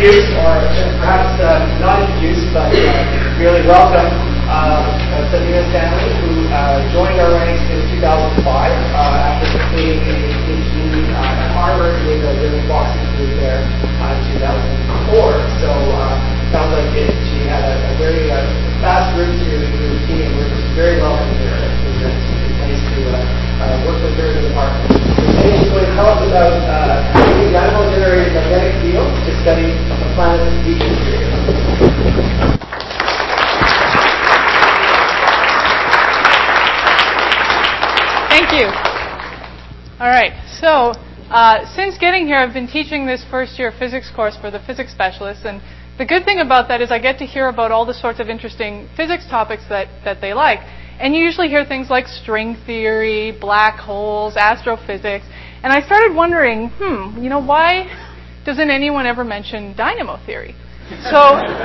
introduce, or perhaps not introduce, but really welcome Sabina Stanley, who joined our ranks in 2005 after completing a PhD at Harvard with a William Boxing group there in 2004. So sounds like she had a very fast route to the team, and we're very welcome here. It's nice to work with her in the department. Today she's going to tell us about using dynamo-generated magnetic fields to study a planet's deep interior. Thank you. All right. So since getting here, I've been teaching this first-year physics course for the physics specialists, and the good thing about that is I get to hear about all the sorts of interesting physics topics that they like. And you usually hear things like string theory, black holes, astrophysics. And I started wondering, why doesn't anyone ever mention dynamo theory? So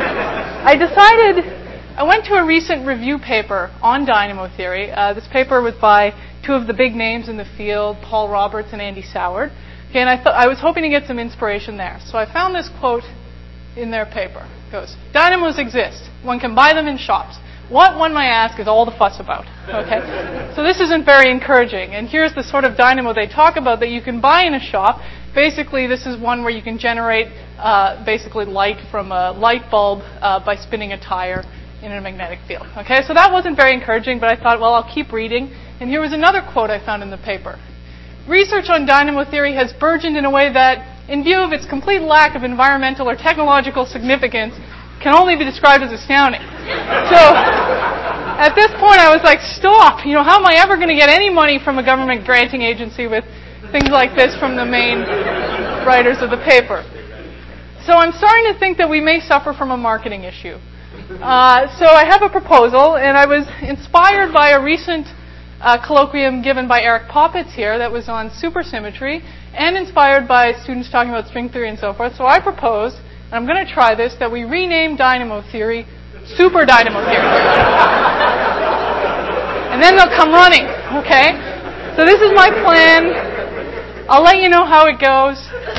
I went to a recent review paper on dynamo theory. This paper was by two of the big names in the field, Paul Roberts and Andy Soward. Okay, and I was hoping to get some inspiration there. So I found this quote in their paper. It goes, "Dynamos exist. One can buy them in shops. What, one might ask, is all the fuss about?" Okay, so this isn't very encouraging. And here's the sort of dynamo they talk about that you can buy in a shop. Basically, this is one where you can generate basically light from a light bulb by spinning a tire in a magnetic field. Okay, so that wasn't very encouraging, but I thought, well, I'll keep reading. And here was another quote I found in the paper. "Research on dynamo theory has burgeoned in a way that, in view of its complete lack of environmental or technological significance, can only be described as astounding." So at this point I was like, stop, how am I ever going to get any money from a government granting agency with things like this from the main writers of the paper? So I'm starting to think that we may suffer from a marketing issue. So I have a proposal, and I was inspired by a recent colloquium given by Eric Poppets here that was on supersymmetry, and inspired by students talking about string theory and so forth. So I propose, and I'm going to try this, that we rename dynamo theory super dynamo theory. And then they'll come running, okay? So this is my plan. I'll let you know how it goes.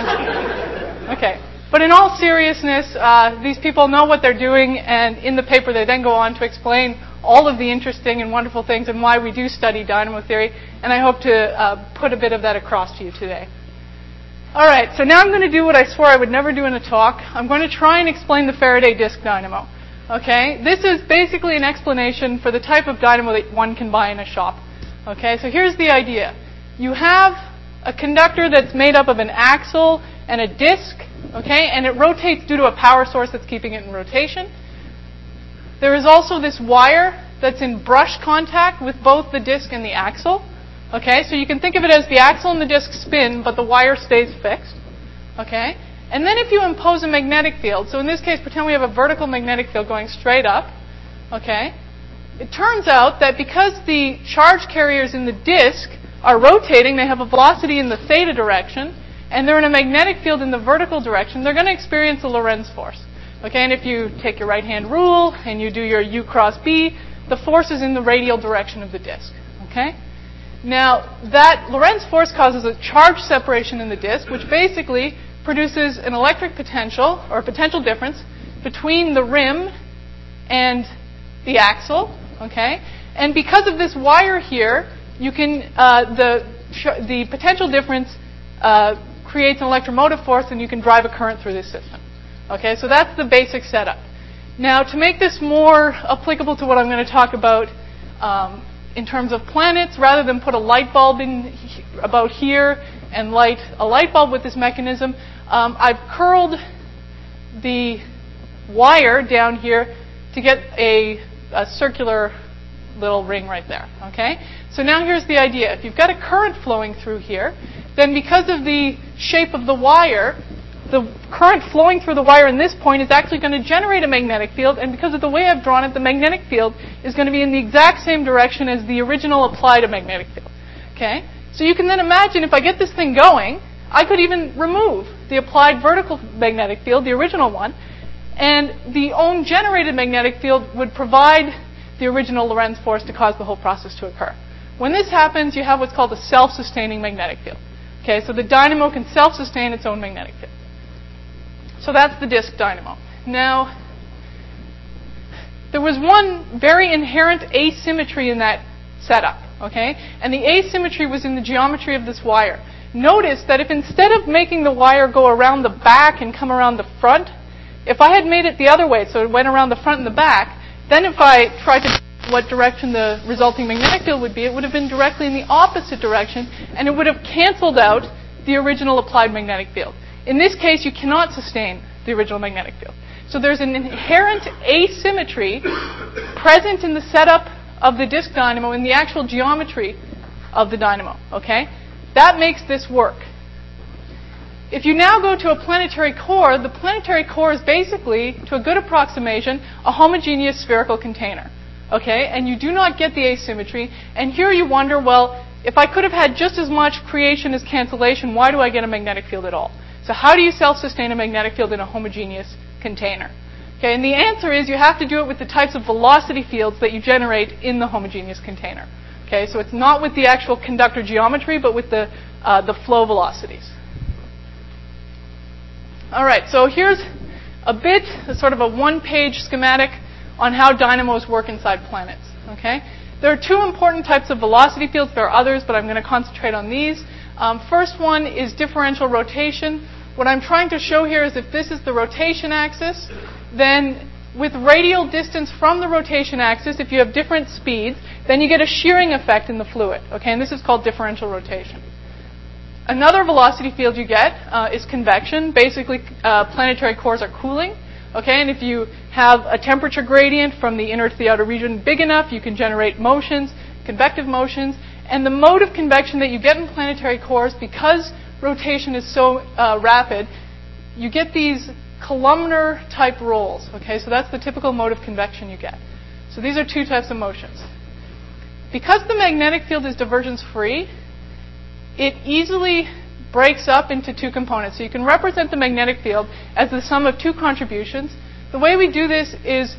Okay. But in all seriousness, these people know what they're doing, and in the paper they then go on to explain all of the interesting and wonderful things and why we do study dynamo theory, and I hope to put a bit of that across to you today. All right, so now I'm going to do what I swore I would never do in a talk. I'm going to try and explain the Faraday disk dynamo. Okay, this is basically an explanation for the type of dynamo that one can buy in a shop. Okay, so here's the idea. You have a conductor that's made up of an axle and a disk, okay, and it rotates due to a power source that's keeping it in rotation. There is also this wire that's in brush contact with both the disk and the axle. Okay, so you can think of it as the axle and the disk spin, but the wire stays fixed. Okay, and then if you impose a magnetic field, so in this case, pretend we have a vertical magnetic field going straight up. Okay, it turns out that because the charge carriers in the disk are rotating, they have a velocity in the theta direction, and they're in a magnetic field in the vertical direction, they're going to experience a Lorentz force. Okay, and if you take your right-hand rule and you do your U cross B, the force is in the radial direction of the disk. Okay? Now, that Lorentz force causes a charge separation in the disk, which basically produces an electric potential, or a potential difference, between the rim and the axle. Okay? And because of this wire here, you can the potential difference creates an electromotive force, and you can drive a current through this system. Okay, so that's the basic setup. Now, to make this more applicable to what I'm going to talk about in terms of planets, rather than put a light bulb in about here and light a light bulb with this mechanism, I've curled the wire down here to get a circular little ring right there. Okay, so now here's the idea. If you've got a current flowing through here, then because of the shape of the wire, the current flowing through the wire in this point is actually going to generate a magnetic field, and because of the way I've drawn it, the magnetic field is going to be in the exact same direction as the original applied magnetic field. Okay? So you can then imagine if I get this thing going, I could even remove the applied vertical magnetic field, the original one, and the own generated magnetic field would provide the original Lorentz force to cause the whole process to occur. When this happens, you have what's called a self-sustaining magnetic field. Okay, so the dynamo can self-sustain its own magnetic field. So that's the disk dynamo. Now, there was one very inherent asymmetry in that setup, okay? And the asymmetry was in the geometry of this wire. Notice that if instead of making the wire go around the back and come around the front, if I had made it the other way, so it went around the front and the back, then if I tried to what direction the resulting magnetic field would be, it would have been directly in the opposite direction, and it would have canceled out the original applied magnetic field. In this case, you cannot sustain the original magnetic field. So there's an inherent asymmetry present in the setup of the disk dynamo in the actual geometry of the dynamo, okay? That makes this work. If you now go to a planetary core, the planetary core is basically, to a good approximation, a homogeneous spherical container. Okay? And you do not get the asymmetry. And here you wonder, well, if I could have had just as much creation as cancellation, why do I get a magnetic field at all? So how do you self-sustain a magnetic field in a homogeneous container? Okay, and the answer is you have to do it with the types of velocity fields that you generate in the homogeneous container. Okay, so it's not with the actual conductor geometry, but with the flow velocities. All right, so here's a sort of a one-page schematic on how dynamos work inside planets. Okay, there are two important types of velocity fields. There are others, but I'm going to concentrate on these. First one is differential rotation. What I'm trying to show here is if this is the rotation axis, then with radial distance from the rotation axis, if you have different speeds, then you get a shearing effect in the fluid. Okay, and this is called differential rotation. Another velocity field you get is convection. Basically, planetary cores are cooling. Okay, and if you have a temperature gradient from the inner to the outer region big enough, you can generate motions, convective motions. And the mode of convection that you get in planetary cores, because rotation is so rapid, you get these columnar-type rolls. Okay, so that's the typical mode of convection you get. So these are two types of motions. Because the magnetic field is divergence-free, it easily breaks up into two components. So you can represent the magnetic field as the sum of two contributions. The way we do this is,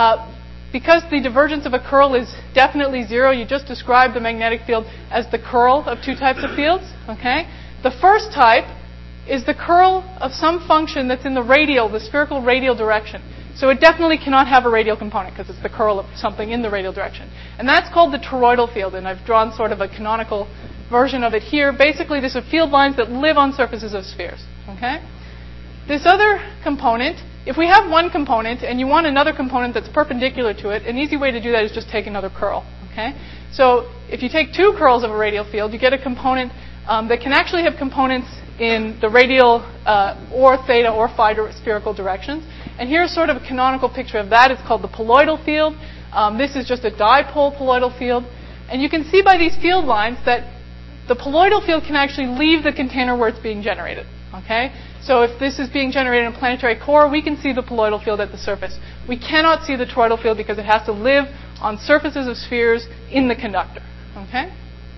because the divergence of a curl is definitely zero, you just describe the magnetic field as the curl of two types of fields. Okay? The first type is the curl of some function that's in the spherical radial direction. So it definitely cannot have a radial component because it's the curl of something in the radial direction. And that's called the toroidal field, and I've drawn sort of a canonical version of it here. Basically, these are field lines that live on surfaces of spheres. Okay? This other component, if we have one component and you want another component that's perpendicular to it, an easy way to do that is just take another curl. Okay? So if you take two curls of a radial field, you get a component that can actually have components in the radial or theta or phi spherical directions. And here's sort of a canonical picture of that. It's called the poloidal field. This is just a dipole poloidal field. And you can see by these field lines that the poloidal field can actually leave the container where it's being generated. Okay? So if this is being generated in a planetary core, we can see the poloidal field at the surface. We cannot see the toroidal field because it has to live on surfaces of spheres in the conductor. Okay?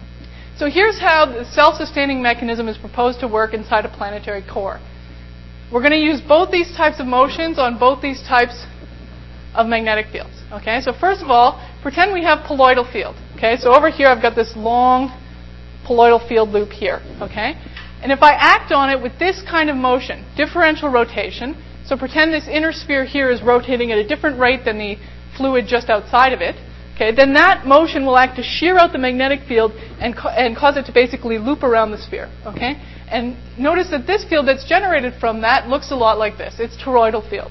So here's how the self-sustaining mechanism is proposed to work inside a planetary core. We're going to use both these types of motions on both these types of magnetic fields. Okay? So first of all, pretend we have poloidal field. Okay? So over here I've got this long poloidal field loop here. Okay? And if I act on it with this kind of motion, differential rotation, so pretend this inner sphere here is rotating at a different rate than the fluid just outside of it, okay, then that motion will act to shear out the magnetic field and cause it to basically loop around the sphere. Okay? And notice that this field that's generated from that looks a lot like this. It's toroidal field.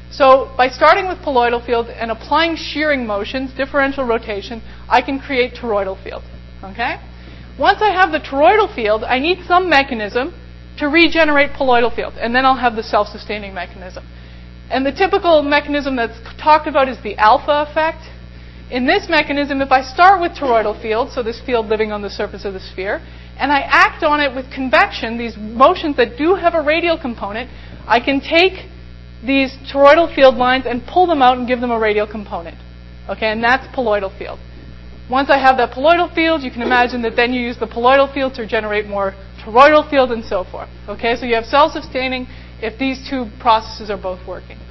So by starting with poloidal field and applying shearing motions, differential rotation, I can create toroidal field. Okay? Once I have the toroidal field, I need some mechanism to regenerate poloidal field, and then I'll have the self-sustaining mechanism. And the typical mechanism that's talked about is the alpha effect. In this mechanism, if I start with toroidal field, so this field living on the surface of the sphere, and I act on it with convection, these motions that do have a radial component, I can take these toroidal field lines and pull them out and give them a radial component. Okay, and that's poloidal field. Once I have that poloidal field, you can imagine that then you use the poloidal field to generate more toroidal field and so forth. Okay, so you have self-sustaining if these two processes are both working.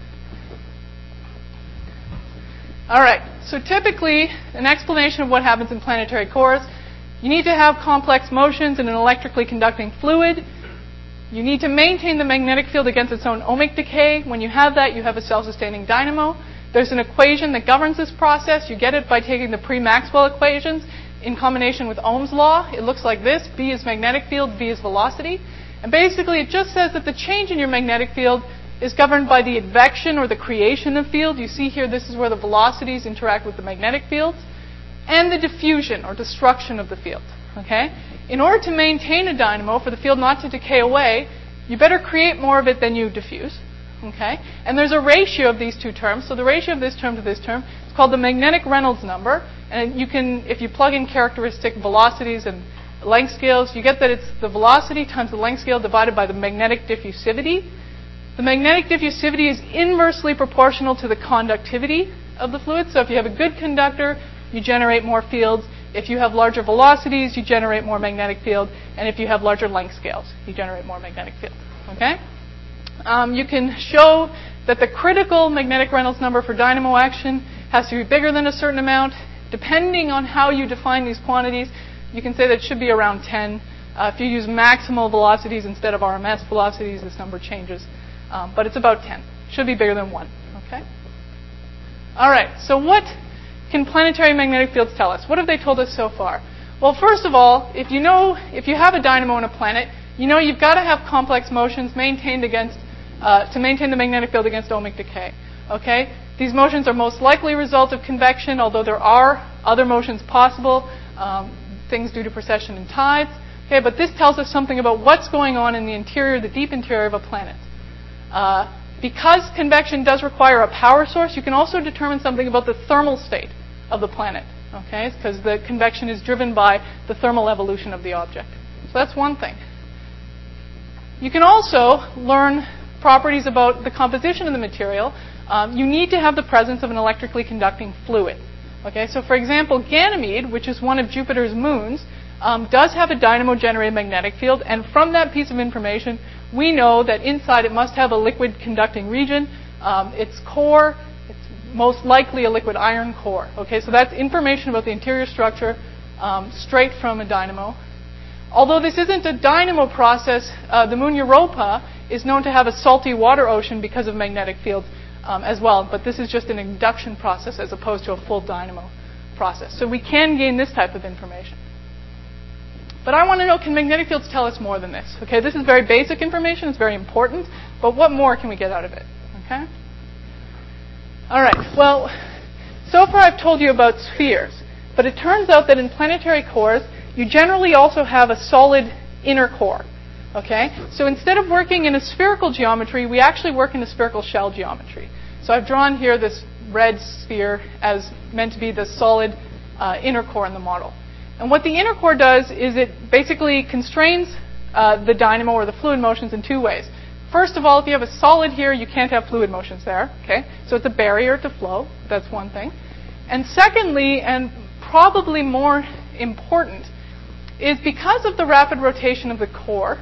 All right, so typically, an explanation of what happens in planetary cores, you need to have complex motions in an electrically conducting fluid. You need to maintain the magnetic field against its own ohmic decay. When you have that, you have a self-sustaining dynamo. There's an equation that governs this process. You get it by taking the pre-Maxwell equations in combination with Ohm's law. It looks like this. B is magnetic field, V is velocity. And basically, it just says that the change in your magnetic field is governed by the advection or the creation of field. You see here, this is where the velocities interact with the magnetic fields. And the diffusion or destruction of the field. Okay? In order to maintain a dynamo, for the field not to decay away, you better create more of it than you diffuse. Okay? And there's a ratio of these two terms. So the ratio of this term to this term is called the magnetic Reynolds number. And you can, if you plug in characteristic velocities and length scales, you get that it's the velocity times the length scale divided by the magnetic diffusivity. The magnetic diffusivity is inversely proportional to the conductivity of the fluid. So if you have a good conductor, you generate more fields. If you have larger velocities, you generate more magnetic field. And if you have larger length scales, you generate more magnetic field. Okay? You can show that the critical magnetic Reynolds number for dynamo action has to be bigger than a certain amount. Depending on how you define these quantities, you can say that it should be around 10. If you use maximal velocities instead of RMS velocities, this number changes. But it's about 10. Should be bigger than 1. Okay? All right. So what can planetary magnetic fields tell us? What have they told us so far? Well, first of all, if you have a dynamo on a planet, you know you've got to have complex motions maintained to maintain the magnetic field against ohmic decay. Okay? These motions are most likely a result of convection, although there are other motions possible, things due to precession and tides. Okay, but this tells us something about what's going on in the interior, the deep interior of a planet. Because convection does require a power source, you can also determine something about the thermal state of the planet. Okay, because the convection is driven by the thermal evolution of the object. So that's one thing. You can also learn properties about the composition of the material. You need to have the presence of an electrically conducting fluid. Okay, so for example, Ganymede, which is one of Jupiter's moons, does have a dynamo-generated magnetic field, and from that piece of information, we know that inside it must have a liquid conducting region. Its core, it's most likely a liquid iron core. Okay, so that's information about the interior structure straight from a dynamo. Although this isn't a dynamo process, the moon Europa is known to have a salty water ocean because of magnetic fields as well, but this is just an induction process as opposed to a full dynamo process. So we can gain this type of information. But I want to know, can magnetic fields tell us more than this? Okay, this is very basic information, it's very important, but what more can we get out of it? Okay? All right, well, so far I've told you about spheres, but it turns out that in planetary cores, you generally also have a solid inner core. Okay? So instead of working in a spherical geometry, we actually work in a spherical shell geometry. So I've drawn here this red sphere as meant to be the solid inner core in the model. And what the inner core does is it basically constrains the dynamo or the fluid motions in two ways. First of all, if you have a solid here, you can't have fluid motions there. Okay? So it's a barrier to flow. That's one thing. And secondly, and probably more important, is because of the rapid rotation of the core,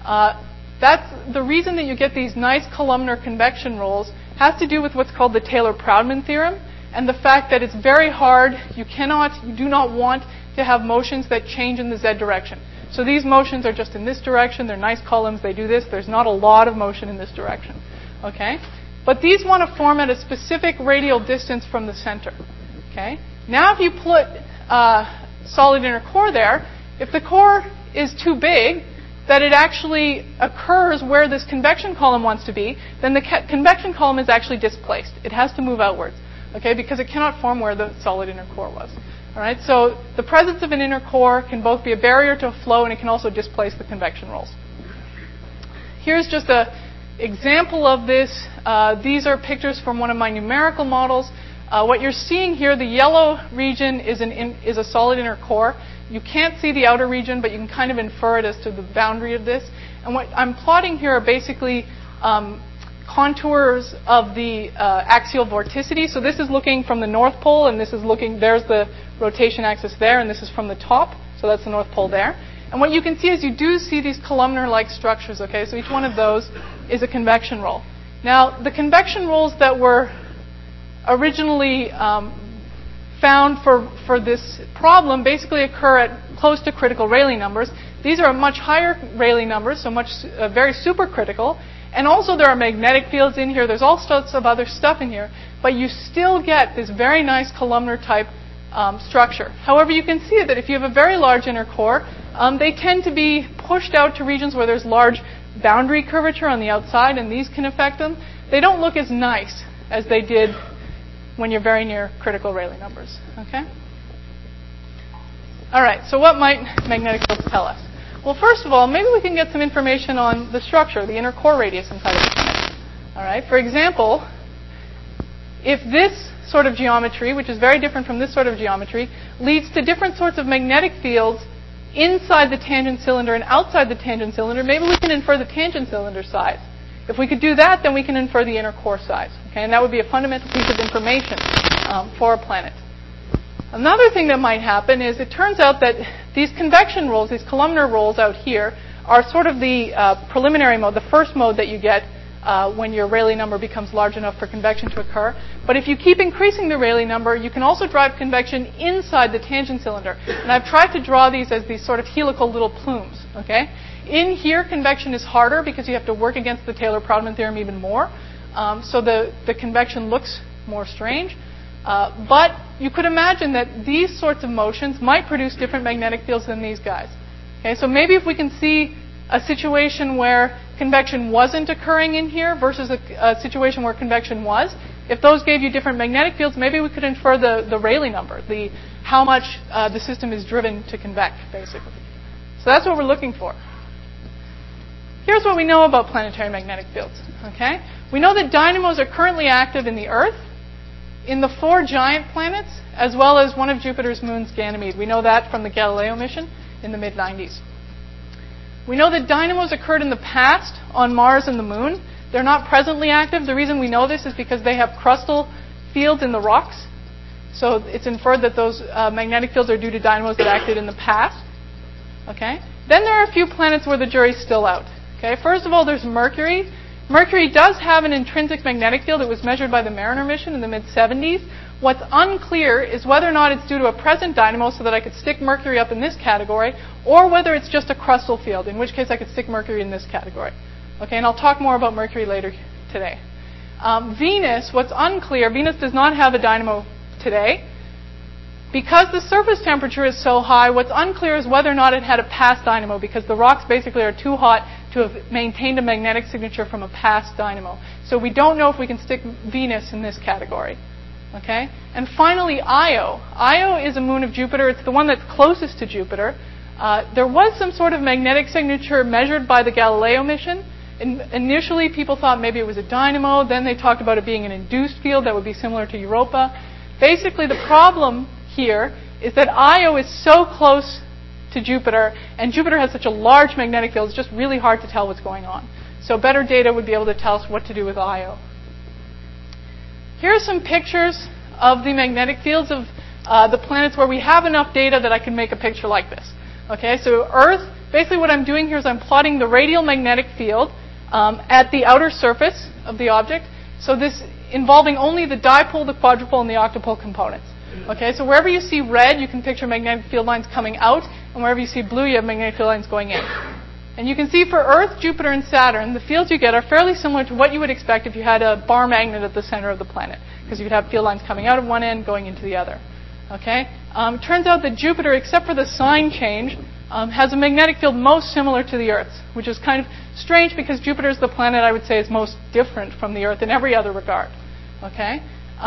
that's the reason that you get these nice columnar convection rolls has to do with what's called the Taylor-Proudman theorem and the fact that it's very hard, you do not want to have motions that change in the z direction. So these motions are just in this direction, they're nice columns, they do this, there's not a lot of motion in this direction. Okay? But these want to form at a specific radial distance from the center. Okay? Now if you put solid inner core there, if the core is too big, that it actually occurs where this convection column wants to be, then the convection column is actually displaced. It has to move outwards, okay, because it cannot form where the solid inner core was. All right, so the presence of an inner core can both be a barrier to a flow and it can also displace the convection rolls. Here's just an example of this. These are pictures from one of my numerical models. What you're seeing here, the yellow region is a solid inner core. You can't see the outer region, but you can kind of infer it as to the boundary of this. And what I'm plotting here are basically contours of the axial vorticity. So this is looking from the North Pole, and this is there's the rotation axis there, and this is from the top. So that's the North Pole there. And what you can see is you do see these columnar-like structures, okay? So each one of those is a convection roll. Now, the convection rolls that were originally found for this problem basically occur at close to critical Rayleigh numbers. These are much higher Rayleigh numbers, so very supercritical. And also there are magnetic fields in here. There's all sorts of other stuff in here. But you still get this very nice columnar type structure. However, you can see that if you have a very large inner core, they tend to be pushed out to regions where there's large boundary curvature on the outside, and these can affect them. They don't look as nice as they did when you're very near critical Rayleigh numbers. Okay? All right, so what might magnetic fields tell us? Well, first of all, maybe we can get some information on the structure, the inner core radius inside of the planet. All right, for example, if this sort of geometry, which is very different from this sort of geometry, leads to different sorts of magnetic fields inside the tangent cylinder and outside the tangent cylinder, maybe we can infer the tangent cylinder size. If we could do that, then we can infer the inner core size. Okay, and that would be a fundamental piece of information for a planet. Another thing that might happen is it turns out that these convection rolls, these columnar rolls out here, are sort of the preliminary mode, the first mode that you get when your Rayleigh number becomes large enough for convection to occur. But if you keep increasing the Rayleigh number, you can also drive convection inside the tangent cylinder. And I've tried to draw these as these sort of helical little plumes. Okay? In here, convection is harder because you have to work against the Taylor-Proudman theorem even more. So the convection looks more strange. But you could imagine that these sorts of motions might produce different magnetic fields than these guys. Okay, so maybe if we can see a situation where convection wasn't occurring in here versus a situation where convection was, if those gave you different magnetic fields, maybe we could infer the Rayleigh number, how much the system is driven to convect, basically. So that's what we're looking for. Here's what we know about planetary magnetic fields. Okay, we know that dynamos are currently active in the Earth, in the 4 giant planets, as well as one of Jupiter's moons, Ganymede. We know that from the Galileo mission in the mid-90s. We know that dynamos occurred in the past on Mars and the Moon. They're not presently active. The reason we know this is because they have crustal fields in the rocks. So it's inferred that those magnetic fields are due to dynamos that acted in the past. Okay. Then there are a few planets where the jury's still out. Okay. First of all, there's Mercury. Mercury does have an intrinsic magnetic field. It was measured by the Mariner mission in the mid-70s. What's unclear is whether or not it's due to a present dynamo, so that I could stick Mercury up in this category, or whether it's just a crustal field, in which case I could stick Mercury in this category. Okay, and I'll talk more about Mercury later today. Venus, what's unclear, Venus does not have a dynamo today. Because the surface temperature is so high, what's unclear is whether or not it had a past dynamo, because the rocks basically are too hot to have maintained a magnetic signature from a past dynamo. So we don't know if we can stick Venus in this category. Okay? And finally, Io. Io is a moon of Jupiter. It's the one that's closest to Jupiter. There was some sort of magnetic signature measured by the Galileo mission. Initially, people thought maybe it was a dynamo. Then they talked about it being an induced field that would be similar to Europa. Basically, the problem here is that Io is so close to Jupiter, and Jupiter has such a large magnetic field, it's just really hard to tell what's going on. So better data would be able to tell us what to do with Io. Here are some pictures of the magnetic fields of the planets where we have enough data that I can make a picture like this. Okay, so Earth, basically what I'm doing here is I'm plotting the radial magnetic field at the outer surface of the object. So this involving only the dipole, the quadrupole, and the octopole components. Okay, so wherever you see red, you can picture magnetic field lines coming out, and wherever you see blue, you have magnetic field lines going in. And you can see for Earth, Jupiter, and Saturn, the fields you get are fairly similar to what you would expect if you had a bar magnet at the center of the planet, because you could have field lines coming out of one end, going into the other. Okay, it turns out that Jupiter, except for the sign change, has a magnetic field most similar to the Earth's, which is kind of strange because Jupiter is the planet I would say is most different from the Earth in every other regard. Okay.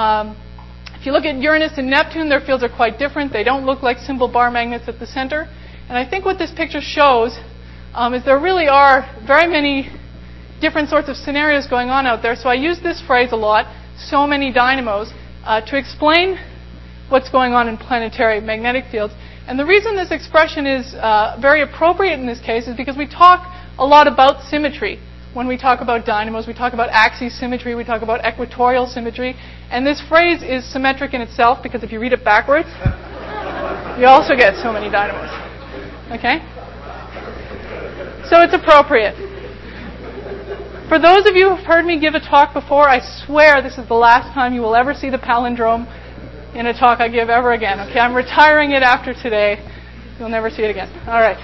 If you look at Uranus and Neptune, their fields are quite different. They don't look like simple bar magnets at the center. And I think what this picture shows is there really are very many different sorts of scenarios going on out there. So I use this phrase a lot, so many dynamos, to explain what's going on in planetary magnetic fields. And the reason this expression is very appropriate in this case is because we talk a lot about symmetry. When we talk about dynamos, we talk about axis symmetry, we talk about equatorial symmetry. And this phrase is symmetric in itself because if you read it backwards, you also get so many dynamos. Okay? So it's appropriate. For those of you who've heard me give a talk before, I swear this is the last time you will ever see the palindrome in a talk I give ever again. Okay, I'm retiring it after today. You'll never see it again. All right.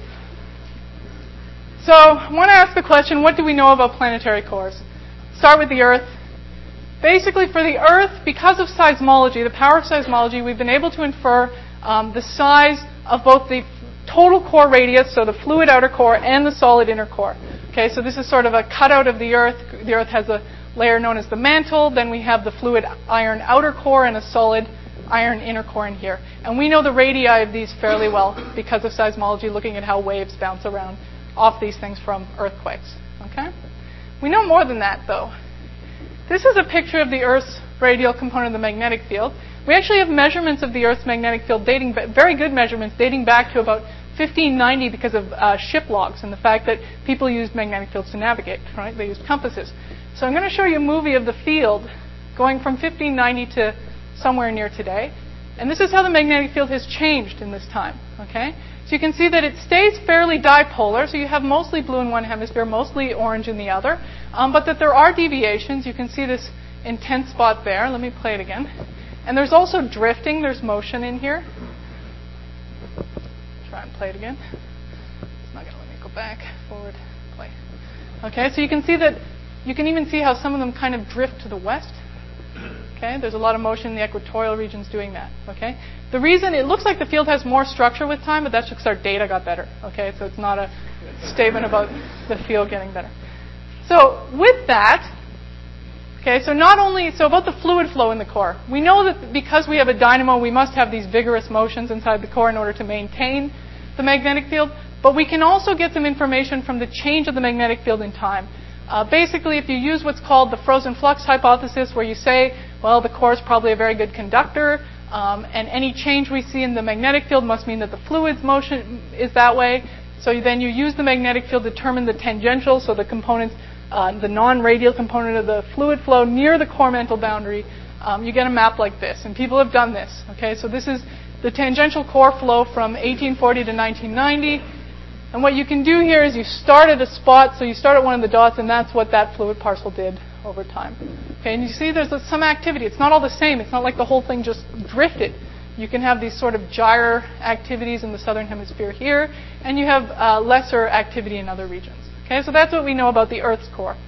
So I want to ask the question, what do we know about planetary cores? Start with the Earth. Basically, for the Earth, because of seismology, the power of seismology, we've been able to infer the size of both the total core radius, so the fluid outer core, and the solid inner core. Okay, so this is sort of a cutout of the Earth. The Earth has a layer known as the mantle. Then we have the fluid iron outer core and a solid iron inner core in here. And we know the radii of these fairly well because of seismology, looking at how waves bounce around off these things from earthquakes. Okay? We know more than that, though. This is a picture of the Earth's radial component of the magnetic field. We actually have measurements of the Earth's magnetic field very good measurements dating back to about 1590 because of ship logs and the fact that people used magnetic fields to navigate, right? They used compasses. So I'm going to show you a movie of the field going from 1590 to somewhere near today. And this is how the magnetic field has changed in this time, okay? So you can see that it stays fairly dipolar, so you have mostly blue in one hemisphere, mostly orange in the other, but that there are deviations. You can see this intense spot there. Let me play it again. And there's also drifting. There's motion in here. Try and play it again. It's not going to let me go back, forward, play. Okay, so you can see that, you can even see how some of them kind of drift to the west. Okay, there's a lot of motion in the equatorial regions doing that. Okay, the reason it looks like the field has more structure with time, but that's because our data got better. Okay, so it's not a statement about the field getting better. So with that, okay, so about the fluid flow in the core, we know that because we have a dynamo, we must have these vigorous motions inside the core in order to maintain the magnetic field. But we can also get some information from the change of the magnetic field in time. Basically, if you use what's called the frozen flux hypothesis, where you say, well, the core is probably a very good conductor, and any change we see in the magnetic field must mean that the fluid's motion is that way. So then you use the magnetic field to determine the tangential, so the components, the non-radial component of the fluid flow near the core mantle boundary. You get a map like this, and people have done this. Okay, so this is the tangential core flow from 1840 to 1990. And what you can do here is you start at a spot, so you start at one of the dots, and that's what that fluid parcel did over time. Okay, and you see there's some activity. It's not all the same. It's not like the whole thing just drifted. You can have these sort of gyre activities in the southern hemisphere here, and you have lesser activity in other regions. Okay, so that's what we know about the Earth's core.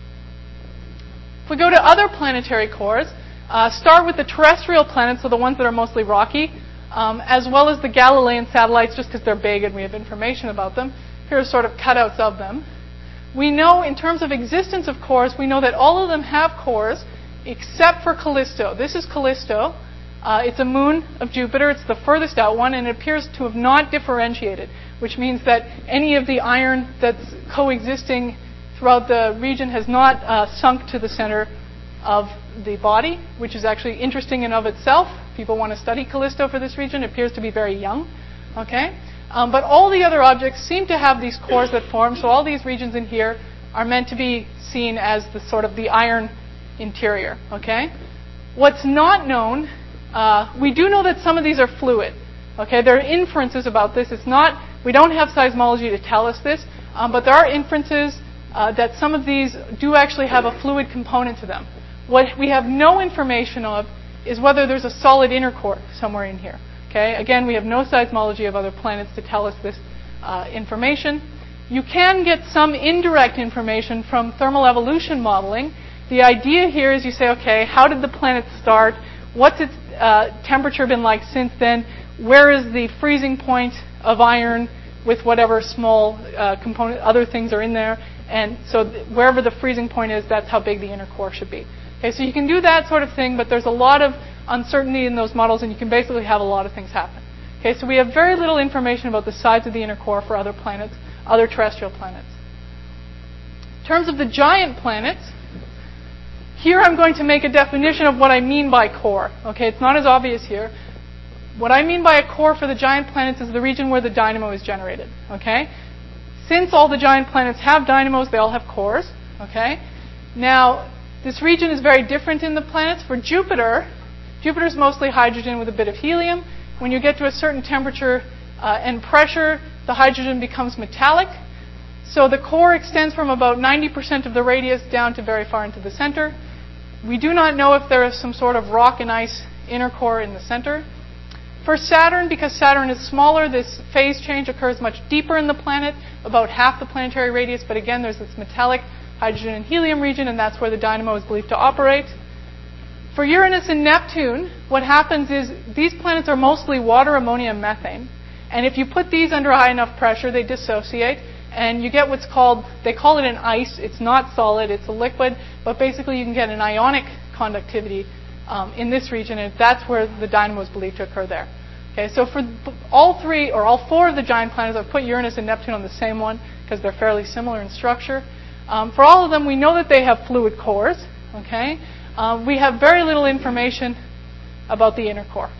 If we go to other planetary cores, start with the terrestrial planets, so the ones that are mostly rocky, as well as the Galilean satellites, just because they're big and we have information about them. Here are sort of cutouts of them. We know, in terms of existence of cores, we know that all of them have cores, except for Callisto. This is Callisto. It's a moon of Jupiter. It's the furthest out one, and it appears to have not differentiated, which means that any of the iron that's coexisting throughout the region has not sunk to the center of the body, which is actually interesting in of itself. People want to study Callisto for this region. It appears to be very young. Okay? But all the other objects seem to have these cores that form, so all these regions in here are meant to be seen as the sort of the iron interior. Okay? What's not known, we do know that some of these are fluid. Okay? There are inferences about this. We don't have seismology to tell us this, but there are inferences that some of these do actually have a fluid component to them. What we have no information of is whether there's a solid inner core somewhere in here. Okay? Again, we have no seismology of other planets to tell us this information. You can get some indirect information from thermal evolution modeling. The idea here is you say, okay, how did the planet start? What's its temperature been like since then? Where is the freezing point of iron with whatever small component, other things are in there? And so wherever the freezing point is, that's how big the inner core should be. Okay, so you can do that sort of thing, but there's a lot of uncertainty in those models, and you can basically have a lot of things happen. Okay, so we have very little information about the size of the inner core for other planets, other terrestrial planets. In terms of the giant planets, here I'm going to make a definition of what I mean by core. Okay, it's not as obvious here. What I mean by a core for the giant planets is the region where the dynamo is generated. Okay, since all the giant planets have dynamos, they all have cores. Okay, now this region is very different in the planets. For Jupiter, Jupiter's mostly hydrogen with a bit of helium. When you get to a certain temperature and pressure, the hydrogen becomes metallic. So the core extends from about 90% of the radius down to very far into the center. We do not know if there is some sort of rock and ice inner core in the center. For Saturn, because Saturn is smaller, this phase change occurs much deeper in the planet, about half the planetary radius, but again, there's this metallic hydrogen and helium region, and that's where the dynamo is believed to operate. For Uranus and Neptune, what happens is these planets are mostly water, ammonia, and methane. And if you put these under high enough pressure, they dissociate, and you get what's called, they call it an ice. It's not solid, it's a liquid, but basically you can get an ionic conductivity in this region, and that's where the dynamo is believed to occur there. Okay, so for all three, or all four of the giant planets, I've put Uranus and Neptune on the same one because they're fairly similar in structure. For all of them, we know that they have fluid cores. Okay, we have very little information about the inner core.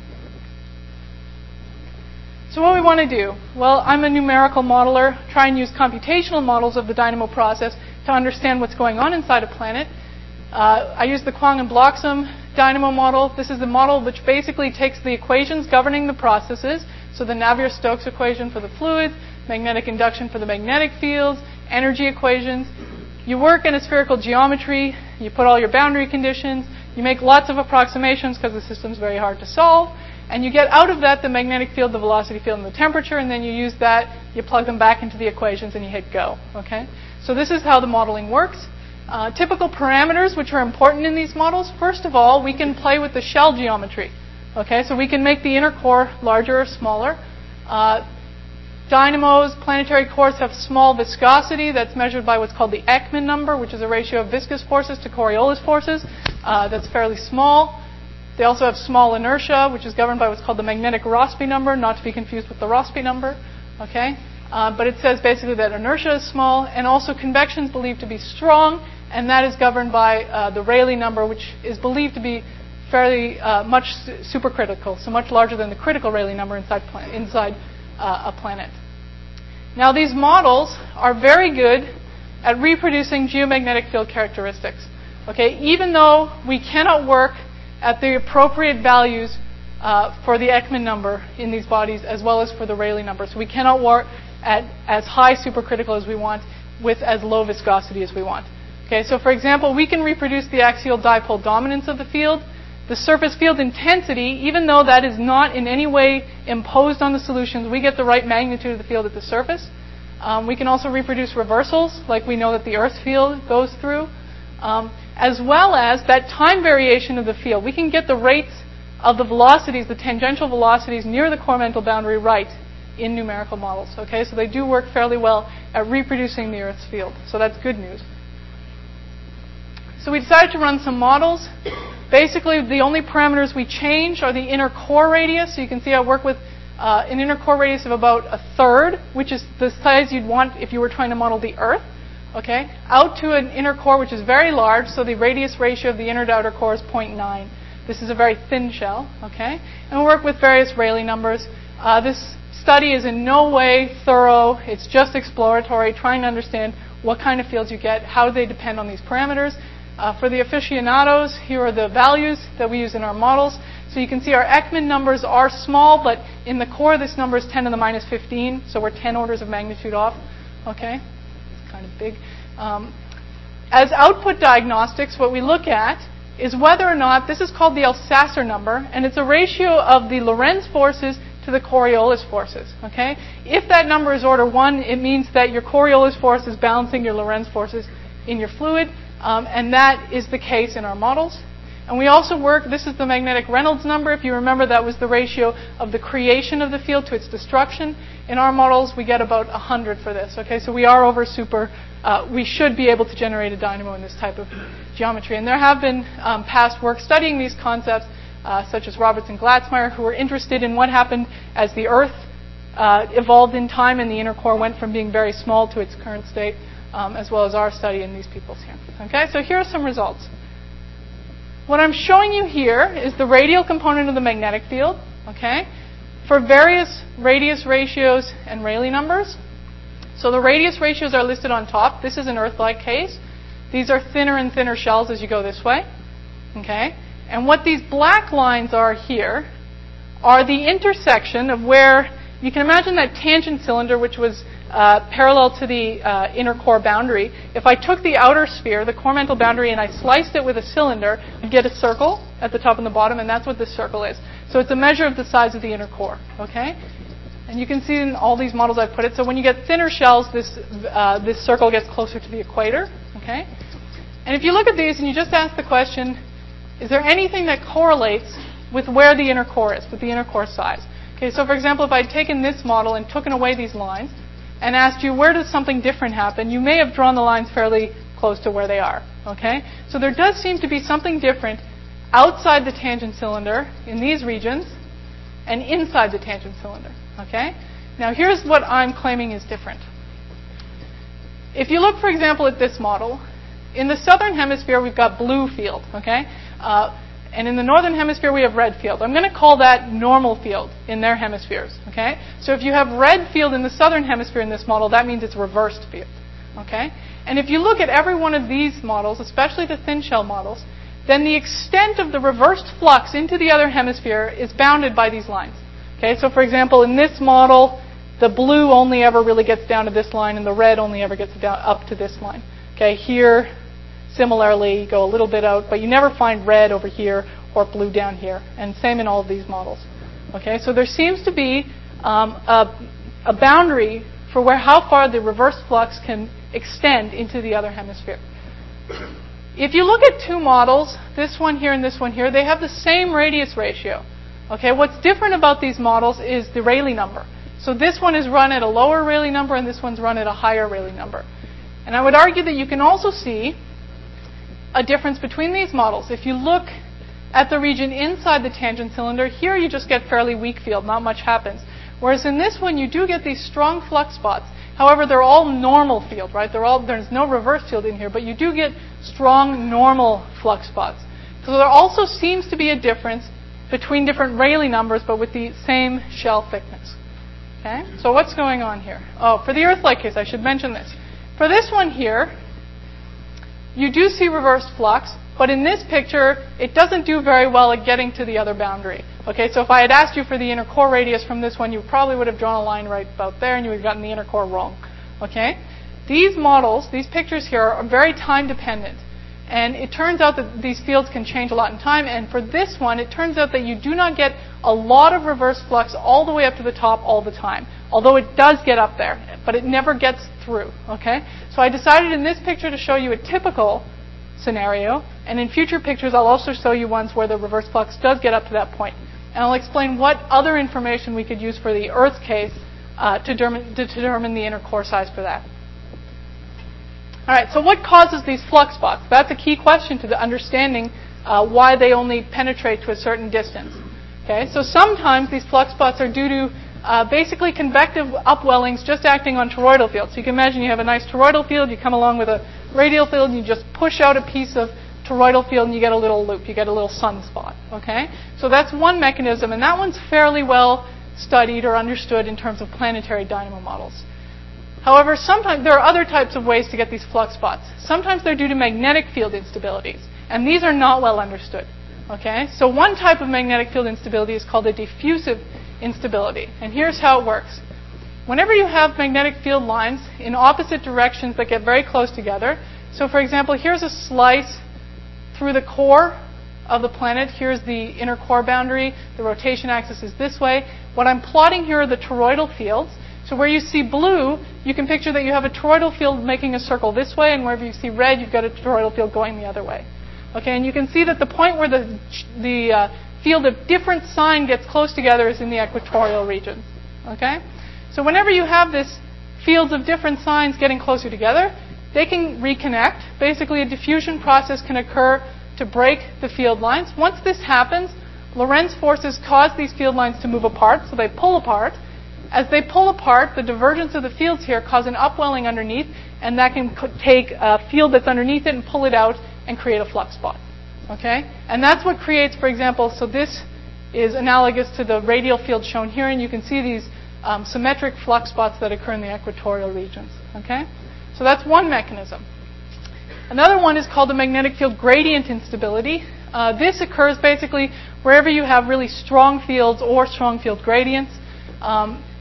So what we want to do? Well, I'm a numerical modeler, try and use computational models of the dynamo process to understand what's going on inside a planet. I use the Kwong and Bloxham dynamo model. This is the model which basically takes the equations governing the processes, so the Navier-Stokes equation for the fluids, magnetic induction for the magnetic fields, energy equations. You work in a spherical geometry, you put all your boundary conditions, you make lots of approximations because the system's very hard to solve, and you get out of that the magnetic field, the velocity field, and the temperature, and then you use that, you plug them back into the equations, and you hit go. Okay? So this is how the modeling works. Typical parameters which are important in these models, first of all, we can play with the shell geometry. Okay, so we can make the inner core larger or smaller. Dynamos, planetary cores have small viscosity that's measured by what's called the Ekman number, which is a ratio of viscous forces to Coriolis forces. That's fairly small. They also have small inertia, which is governed by what's called the magnetic Rossby number, not to be confused with the Rossby number. Okay, but it says basically that inertia is small, and also convection is believed to be strong, and that is governed by the Rayleigh number, which is believed to be fairly much supercritical, so much larger than the critical Rayleigh number inside a planet. Now, these models are very good at reproducing geomagnetic field characteristics. Okay, even though we cannot work at the appropriate values for the Ekman number in these bodies, as well as for the Rayleigh number, so we cannot work at as high supercritical as we want with as low viscosity as we want. Okay, so for example, we can reproduce the axial dipole dominance of the field. The surface field intensity, even though that is not in any way imposed on the solutions, we get the right magnitude of the field at the surface. We can also reproduce reversals, like we know that the Earth field goes through, as well as that time variation of the field. We can get the rates of the velocities, the tangential velocities near the core mental boundary right in numerical models. Okay, so they do work fairly well at reproducing the Earth's field. So that's good news. So we decided to run some models. Basically, the only parameters we change are the inner core radius. So you can see I work with an inner core radius of about 1/3, which is the size you'd want if you were trying to model the Earth. Okay, out to an inner core which is very large, so the radius ratio of the inner to outer core is 0.9. This is a very thin shell. Okay, and we work with various Rayleigh numbers. This study is in no way thorough. It's just exploratory, trying to understand what kind of fields you get, how they depend on these parameters. For the aficionados, here are the values that we use in our models. So you can see our Ekman numbers are small, but in the core this number is 10 to the minus 15, so we're 10 orders of magnitude off. Okay, it's kind of big. As output diagnostics, what we look at is whether or not, this is called the Alsacer number, and it's a ratio of the Lorentz forces to the Coriolis forces. Okay, if that number is order 1, it means that your Coriolis force is balancing your Lorentz forces in your fluid. And that is the case in our models. And we also work, this is the magnetic Reynolds number. If you remember, that was the ratio of the creation of the field to its destruction. In our models, we get about 100 for this. Okay, so we are over super. We should be able to generate a dynamo in this type of geometry. And there have been past work studying these concepts, such as Roberts and Glatzmeyer, who were interested in what happened as the Earth evolved in time and the inner core went from being very small to its current state. As well as our study in these peoples here. Okay, so here are some results. What I'm showing you here is the radial component of the magnetic field, okay, for various radius ratios and Rayleigh numbers. So the radius ratios are listed on top. This is an Earth-like case. These are thinner and thinner shells as you go this way, okay. And what these black lines are here are the intersection of where You can imagine that tangent cylinder, which was parallel to the inner core boundary. If I took the outer sphere, the core mantle boundary, and I sliced it with a cylinder, I'd get a circle at the top and the bottom, and that's what this circle is. So it's a measure of the size of the inner core, okay? And you can see in all these models I've put it. So when you get thinner shells, this circle gets closer to the equator, okay? And if you look at these and you just ask the question, is there anything that correlates with where the inner core is, with the inner core size? Okay, so for example, if I'd taken this model and taken away these lines and asked you where does something different happen, you may have drawn the lines fairly close to where they are, okay? So there does seem to be something different outside the tangent cylinder in these regions and inside the tangent cylinder, okay? Now here's what I'm claiming is different. If you look, for example, at this model, in the southern hemisphere we've got blue field, okay? And in the northern hemisphere we have red field. I'm going to call that normal field in their hemispheres, okay? So if you have red field in the southern hemisphere in this model, that means it's reversed field, okay? And if you look at every one of these models, especially the thin shell models, then the extent of the reversed flux into the other hemisphere is bounded by these lines, okay? So for example, in this model, the blue only ever really gets down to this line, and the red only ever gets down up to this line, okay? Here, similarly, you go a little bit out, but you never find red over here or blue down here. And same in all of these models. Okay, so there seems to be a boundary for how far the reverse flux can extend into the other hemisphere. If you look at two models, this one here and this one here, they have the same radius ratio. Okay, what's different about these models is the Rayleigh number. So this one is run at a lower Rayleigh number and this one's run at a higher Rayleigh number. And I would argue that you can also see a difference between these models. If you look at the region inside the tangent cylinder, here you just get fairly weak field, not much happens. Whereas in this one, you do get these strong flux spots. However, they're all normal field, right? There's no reverse field in here, but you do get strong normal flux spots. So there also seems to be a difference between different Rayleigh numbers, but with the same shell thickness. Okay? So what's going on here? Oh, for the Earth-like case, I should mention this. For this one here, you do see reversed flux, but in this picture, it doesn't do very well at getting to the other boundary. Okay, so if I had asked you for the inner core radius from this one, you probably would have drawn a line right about there, and you would have gotten the inner core wrong. Okay? These models, these pictures here, are very time dependent. And it turns out that these fields can change a lot in time, and for this one, it turns out that you do not get a lot of reverse flux all the way up to the top all the time. Although it does get up there, but it never gets through. Okay? So I decided in this picture to show you a typical scenario, and in future pictures I'll also show you ones where the reverse flux does get up to that point. And I'll explain what other information we could use for the Earth case to determine the inner core size for that. All right, so what causes these flux spots? That's a key question to the understanding why they only penetrate to a certain distance. Okay, so sometimes these flux spots are due to basically convective upwellings just acting on toroidal fields. So you can imagine you have a nice toroidal field, you come along with a radial field, and you just push out a piece of toroidal field and you get a little loop, you get a little sunspot. Okay, so that's one mechanism, and that one's fairly well studied or understood in terms of planetary dynamo models. However, sometimes there are other types of ways to get these flux spots. Sometimes they're due to magnetic field instabilities, and these are not well understood. Okay, so one type of magnetic field instability is called a diffusive instability, and here's how it works. Whenever you have magnetic field lines in opposite directions that get very close together, so for example, here's a slice through the core of the planet. Here's the inner core boundary. The rotation axis is this way. What I'm plotting here are the toroidal fields. So where you see blue, you can picture that you have a toroidal field making a circle this way, and wherever you see red, you've got a toroidal field going the other way. Okay, and you can see that the point where the field of different sign gets close together is in the equatorial region. Okay, so whenever you have this fields of different signs getting closer together, they can reconnect. Basically, a diffusion process can occur to break the field lines. Once this happens, Lorentz forces cause these field lines to move apart, so they pull apart. As they pull apart, the divergence of the fields here cause an upwelling underneath, and that can take a field that's underneath it and pull it out and create a flux spot. Okay? And that's what creates, for example, so this is analogous to the radial field shown here, and you can see these symmetric flux spots that occur in the equatorial regions. Okay? So that's one mechanism. Another one is called the magnetic field gradient instability. This occurs basically wherever you have really strong fields or strong field gradients.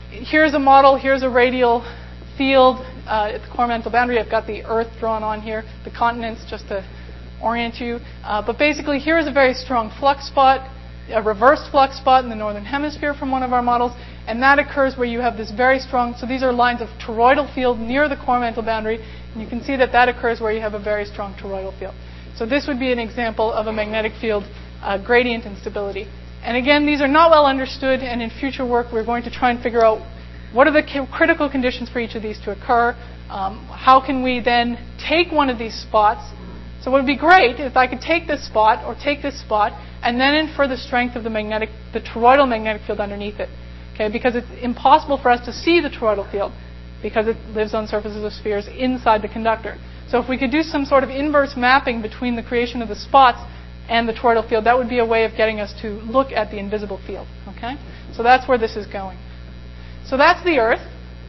Here's a model. Here's a radial field at the core mantle boundary. I've got the Earth drawn on here, the continents, just to orient you. But basically, here is a very strong flux spot, a reversed flux spot in the northern hemisphere from one of our models, and that occurs where you have this very strong, so these are lines of toroidal field near the core mantle boundary, and you can see that that occurs where you have a very strong toroidal field. So this would be an example of a magnetic field gradient instability. And again, these are not well understood, and in future work we're going to try and figure out what are the critical conditions for each of these to occur. How can we then take one of these spots? So it would be great if I could take this spot or take this spot and then infer the strength of the toroidal magnetic field underneath it. Okay, because it's impossible for us to see the toroidal field because it lives on surfaces of spheres inside the conductor. So if we could do some sort of inverse mapping between the creation of the spots and the toroidal field, that would be a way of getting us to look at the invisible field. Okay, so that's where this is going. So that's the Earth.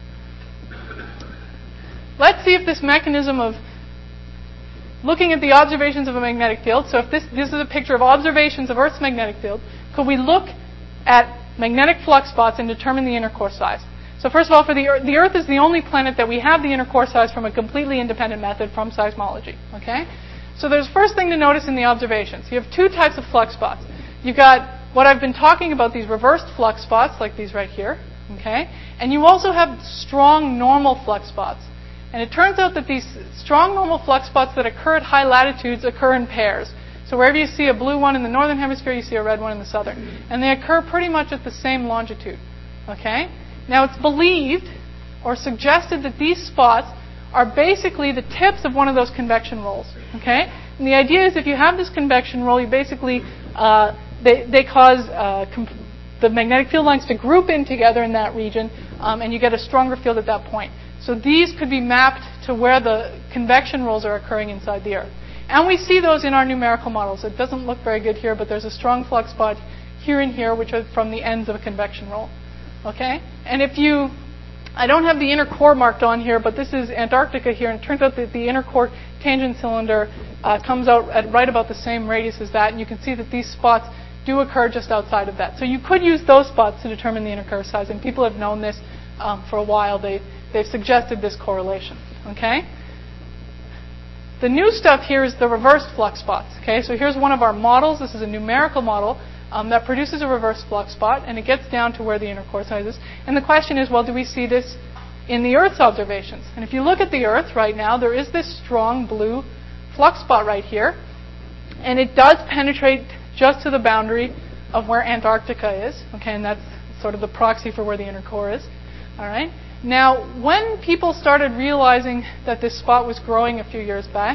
Let's see if this mechanism of looking at the observations of a magnetic field, so if this is a picture of observations of Earth's magnetic field, could we look at magnetic flux spots and determine the inner core size? So first of all, for the Earth is the only planet that we have the inner core size from a completely independent method from seismology. Okay? So there's first thing to notice in the observations. You have two types of flux spots. You've got what I've been talking about, these reversed flux spots, like these right here. Okay? And you also have strong normal flux spots. And it turns out that these strong normal flux spots that occur at high latitudes occur in pairs. So wherever you see a blue one in the northern hemisphere, you see a red one in the southern. And they occur pretty much at the same longitude. Okay? Now it's believed or suggested that these spots are basically the tips of one of those convection rolls. Okay? And the idea is if you have this convection roll, you basically, they cause the magnetic field lines to group in together in that region, and you get a stronger field at that point. So these could be mapped to where the convection rolls are occurring inside the Earth. And we see those in our numerical models. It doesn't look very good here, but there's a strong flux spot here and here, which are from the ends of a convection roll. Okay? And I don't have the inner core marked on here, but this is Antarctica here, and it turns out that the inner core tangent cylinder comes out at right about the same radius as that, and you can see that these spots do occur just outside of that. So you could use those spots to determine the inner core size, and people have known this for a while. They've suggested this correlation. Okay? The new stuff here is the reversed flux spots. Okay? So here's one of our models. This is a numerical model that produces a reverse flux spot, and it gets down to where the inner core size is. And the question is, well, do we see this in the Earth's observations? And if you look at the Earth right now, there is this strong blue flux spot right here, and it does penetrate just to the boundary of where Antarctica is. Okay? And that's sort of the proxy for where the inner core is. All right? Now, when people started realizing that this spot was growing a few years back,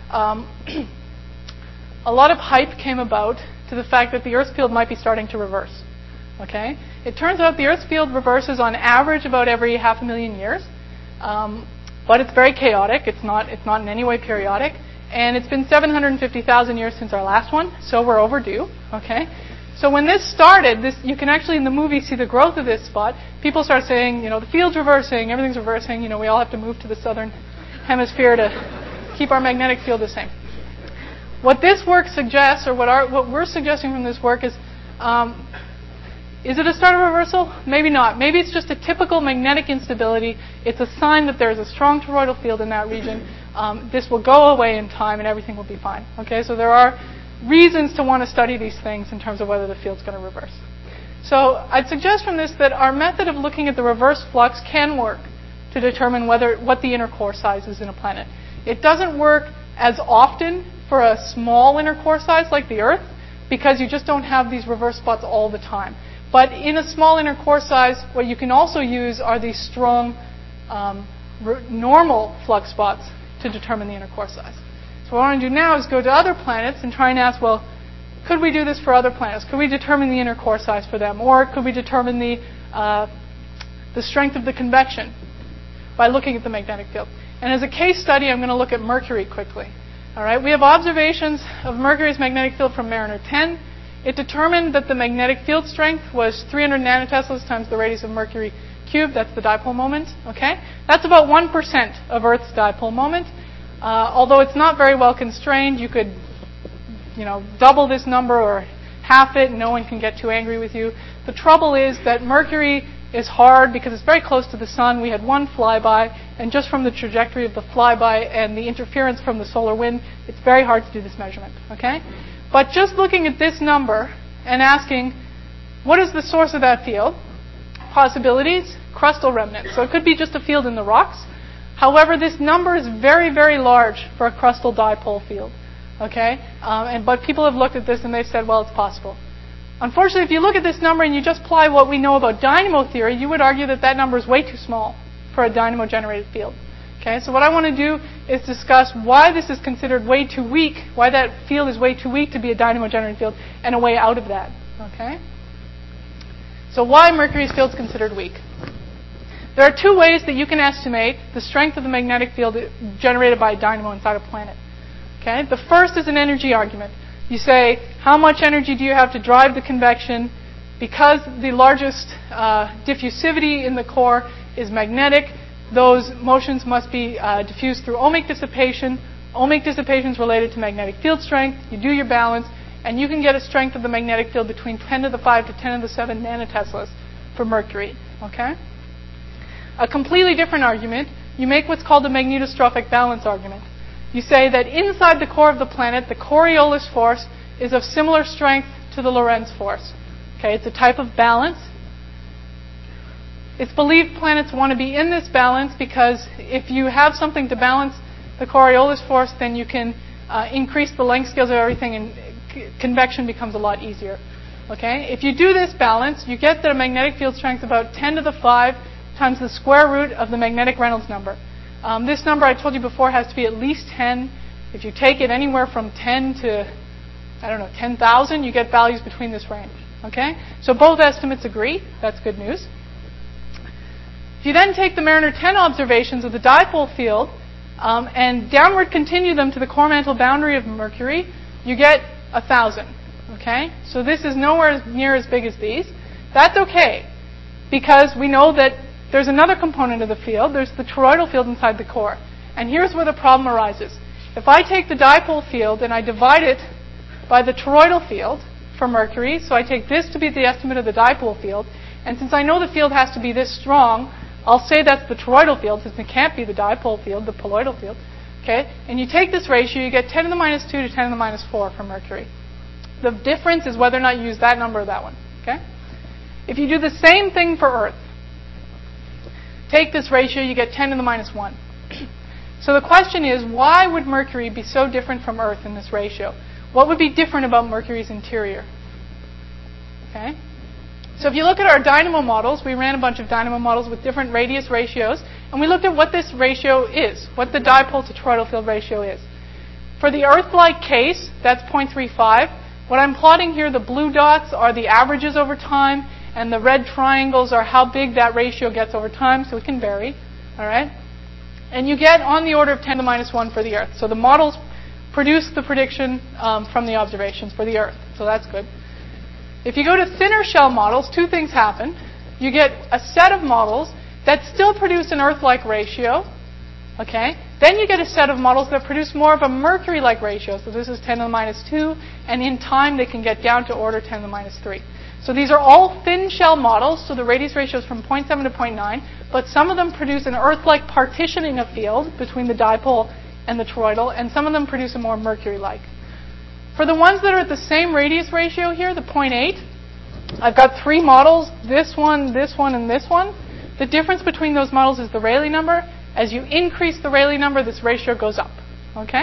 a lot of hype came about to the fact that the Earth's field might be starting to reverse. Okay? It turns out the Earth's field reverses on average about every 500,000 years, but it's very chaotic. It's not in any way periodic, and it's been 750,000 years since our last one, so we're overdue. Okay? So when this started, you can actually in the movie see the growth of this spot. People start saying, the field's reversing, everything's reversing. We all have to move to the southern hemisphere to keep our magnetic field the same. What this work suggests, or what we're suggesting from this work is it a start of reversal? Maybe not. Maybe it's just a typical magnetic instability. It's a sign that there's a strong toroidal field in that region. This will go away in time and everything will be fine. Okay, so there are reasons to want to study these things in terms of whether the field's going to reverse. So I'd suggest from this that our method of looking at the reverse flux can work to determine what the inner core size is in a planet. It doesn't work as often for a small inner core size like the Earth because you just don't have these reverse spots all the time. But in a small inner core size, what you can also use are these strong normal flux spots to determine the inner core size. So what I want to do now is go to other planets and try and ask, well, could we do this for other planets? Could we determine the inner core size for them? Or could we determine the strength of the convection by looking at the magnetic field? And as a case study, I'm going to look at Mercury quickly. All right, we have observations of Mercury's magnetic field from Mariner 10. It determined that the magnetic field strength was 300 nanoteslas times the radius of Mercury cubed. That's the dipole moment. Okay, that's about 1% of Earth's dipole moment. Although it's not very well constrained, you could, double this number or half it, and no one can get too angry with you. The trouble is that Mercury is hard because it's very close to the sun. We had one flyby, and just from the trajectory of the flyby and the interference from the solar wind, it's very hard to do this measurement, okay? But just looking at this number and asking, what is the source of that field? Possibilities, crustal remnants. So it could be just a field in the rocks. However, this number is very, very large for a crustal dipole field, okay? But people have looked at this and they've said, well, it's possible. Unfortunately, if you look at this number and you just apply what we know about dynamo theory, you would argue that that number is way too small for a dynamo-generated field. Okay, so what I want to do is discuss why this is considered way too weak, why that field is way too weak to be a dynamo-generated field, and a way out of that. Okay? So why Mercury's field is considered weak? There are two ways that you can estimate the strength of the magnetic field generated by a dynamo inside a planet. Okay? The first is an energy argument. You say, how much energy do you have to drive the convection? Because the largest diffusivity in the core is magnetic, those motions must be diffused through ohmic dissipation. Ohmic dissipation is related to magnetic field strength. You do your balance, and you can get a strength of the magnetic field between 10 to the 5 to 10 to the 7 nanoteslas for Mercury. Okay? A completely different argument, you make what's called the magnetostrophic balance argument. You say that inside the core of the planet, the Coriolis force is of similar strength to the Lorentz force. Okay, it's a type of balance. It's believed planets want to be in this balance because if you have something to balance the Coriolis force, then you can increase the length scales of everything and convection becomes a lot easier. Okay, if you do this balance, you get the magnetic field strength about 10 to the 5 times the square root of the magnetic Reynolds number. This number I told you before has to be at least 10. If you take it anywhere from 10 to, 10,000, you get values between this range. Okay? So both estimates agree. That's good news. If you then take the Mariner 10 observations of the dipole field and downward continue them to the core mantle boundary of Mercury, you get 1,000. Okay? So this is nowhere near as big as these. That's okay, because we know that there's another component of the field. There's the toroidal field inside the core. And here's where the problem arises. If I take the dipole field and I divide it by the toroidal field for Mercury, so I take this to be the estimate of the dipole field, and since I know the field has to be this strong, I'll say that's the toroidal field, since it can't be the dipole field, the poloidal field. Okay? And you take this ratio, you get 10 to the minus 2 to 10 to the minus 4 for Mercury. The difference is whether or not you use that number or that one. Okay? If you do the same thing for Earth, take this ratio, you get 10 to the minus 1. So the question is, why would Mercury be so different from Earth in this ratio? What would be different about Mercury's interior? Okay? So if you look at our dynamo models, we ran a bunch of dynamo models with different radius ratios, and we looked at what this ratio is, what the dipole to toroidal field ratio is. For the Earth-like case, that's 0.35. What I'm plotting here, the blue dots are the averages over time, and the red triangles are how big that ratio gets over time, so it can vary. All right? And you get on the order of 10 to the minus 1 for the Earth. So the models produce the prediction from the observations for the Earth. So that's good. If you go to thinner shell models, two things happen. You get a set of models that still produce an Earth-like ratio. Okay? Then you get a set of models that produce more of a Mercury-like ratio. So this is 10 to the minus 2, and in time they can get down to order 10 to the minus 3. So these are all thin shell models, so the radius ratio is from 0.7 to 0.9, but some of them produce an Earth-like partitioning of field between the dipole and the toroidal, and some of them produce a more Mercury-like. For the ones that are at the same radius ratio here, the 0.8, I've got three models, this one, and this one. The difference between those models is the Rayleigh number. As you increase the Rayleigh number, this ratio goes up. Okay?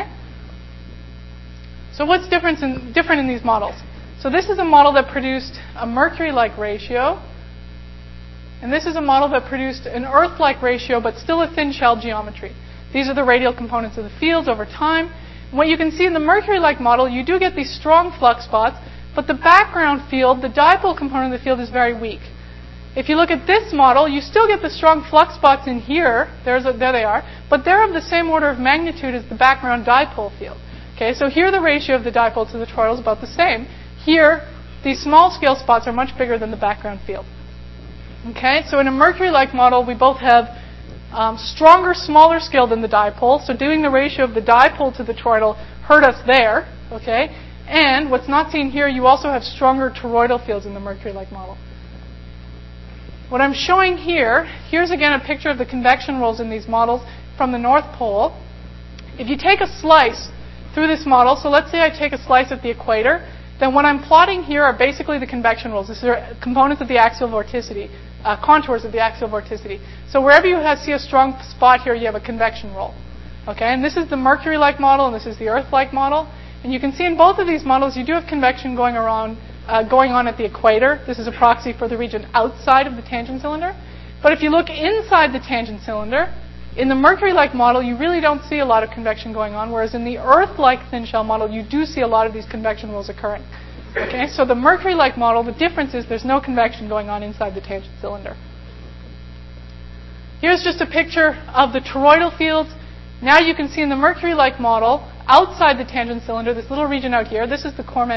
So what's different in these models? So this is a model that produced a Mercury-like ratio, and this is a model that produced an Earth-like ratio, but still a thin shell geometry. These are the radial components of the fields over time. And what you can see in the Mercury-like model, you do get these strong flux spots, but the background field, the dipole component of the field, is very weak. If you look at this model, you still get the strong flux spots in here. There they are. But they're of the same order of magnitude as the background dipole field. Okay, so here the ratio of the dipole to the toroidal is about the same. Here, these small scale spots are much bigger than the background field. Okay, so in a Mercury-like model, we both have stronger, smaller scale than the dipole. So doing the ratio of the dipole to the toroidal hurt us there. Okay, and what's not seen here, you also have stronger toroidal fields in the Mercury-like model. What I'm showing here's again a picture of the convection rolls in these models from the North Pole. If you take a slice through this model, so let's say I take a slice at the equator, then what I'm plotting here are basically the convection rolls. These are components of the axial vorticity, contours of the axial vorticity. So wherever you see a strong spot here, you have a convection roll. Okay, and this is the Mercury-like model, and this is the Earth-like model. And you can see in both of these models, you do have convection going on at the equator. This is a proxy for the region outside of the tangent cylinder. But if you look inside the tangent cylinder, in the Mercury-like model, you really don't see a lot of convection going on, whereas in the Earth-like thin shell model, you do see a lot of these convection rolls occurring. Okay, so the Mercury-like model, the difference is there's no convection going on inside the tangent cylinder. Here's just a picture of the toroidal fields. Now you can see in the Mercury-like model, outside the tangent cylinder, this little region out here, this is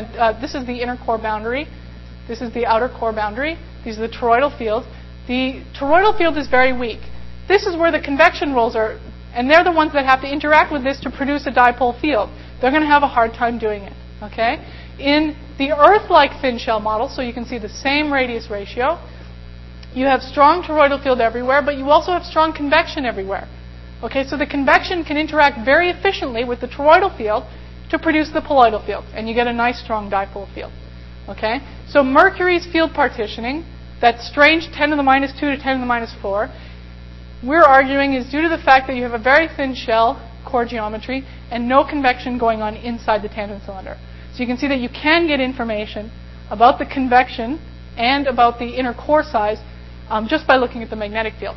the inner core boundary. This is the outer core boundary. These are the toroidal fields. The toroidal field is very weak. This is where the convection rolls are, and they're the ones that have to interact with this to produce a dipole field. They're going to have a hard time doing it. Okay? In the Earth-like thin shell model, so you can see the same radius ratio, you have strong toroidal field everywhere, but you also have strong convection everywhere. Okay, so the convection can interact very efficiently with the toroidal field to produce the poloidal field, and you get a nice strong dipole field. Okay, so Mercury's field partitioning, that strange 10 to the minus 2 to 10 to the minus 4, we're arguing is due to the fact that you have a very thin shell core geometry and no convection going on inside the tangent cylinder. So you can see that you can get information about the convection and about the inner core size just by looking at the magnetic field.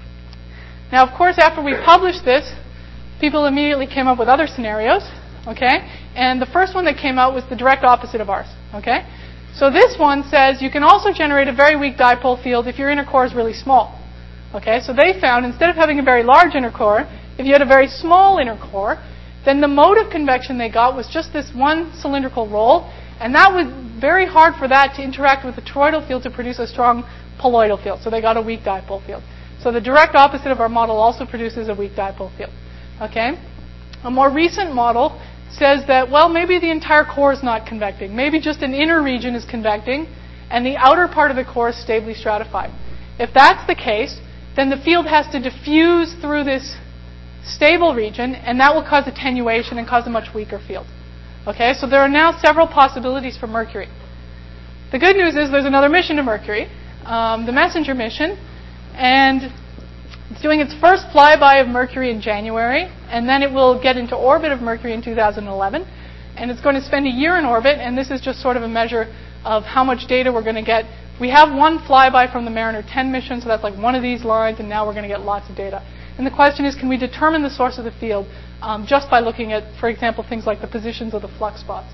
Now, of course, after we published this, people immediately came up with other scenarios, okay? And the first one that came out was the direct opposite of ours, okay? So this one says you can also generate a very weak dipole field if your inner core is really small, okay? So they found instead of having a very large inner core, if you had a very small inner core, then the mode of convection they got was just this one cylindrical roll, and that was very hard for that to interact with the toroidal field to produce a strong poloidal field. So they got a weak dipole field. So the direct opposite of our model also produces a weak dipole field. Okay? A more recent model says that, well, maybe the entire core is not convecting. Maybe just an inner region is convecting, and the outer part of the core is stably stratified. If that's the case, then the field has to diffuse through this stable region, and that will cause attenuation and cause a much weaker field. Okay? So there are now several possibilities for Mercury. The good news is there's another mission to Mercury, the MESSENGER mission, and it's doing its first flyby of Mercury in January, and then it will get into orbit of Mercury in 2011, and it's going to spend a year in orbit, and this is just sort of a measure of how much data we're going to get. We have one flyby from the Mariner 10 mission, so that's like one of these lines, and now we're going to get lots of data. And the question is, can we determine the source of the field just by looking at, for example, things like the positions of the flux spots?